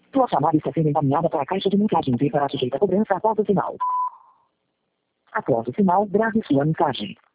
Sua chamada está sendo encaminhada para a caixa de mensagens e para sujeita a cobrança após o sinal. Após o sinal, grave sua mensagem.